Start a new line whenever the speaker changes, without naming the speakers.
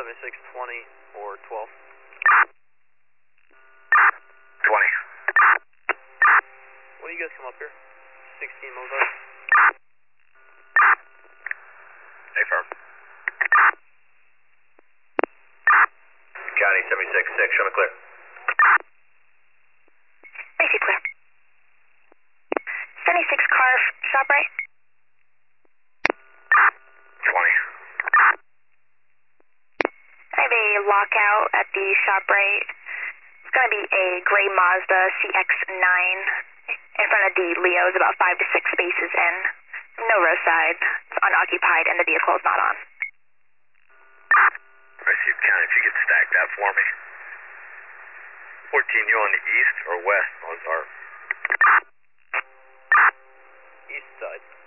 7620 or 12.
20.
When do you guys come up here? 16 Mozart.
Affirm. County 76-6, show me clear.
AC clear. 76 Carve, shop right.
20.
I have a lockout at the shop right. It's going to be a gray Mazda CX-9 in front of the Leo's, about 5 to 6 spaces in. No roadside. It's unoccupied and the vehicle is not on.
Received County, if you could stack that for me. 14, you on the east or west, Mozart?
East side.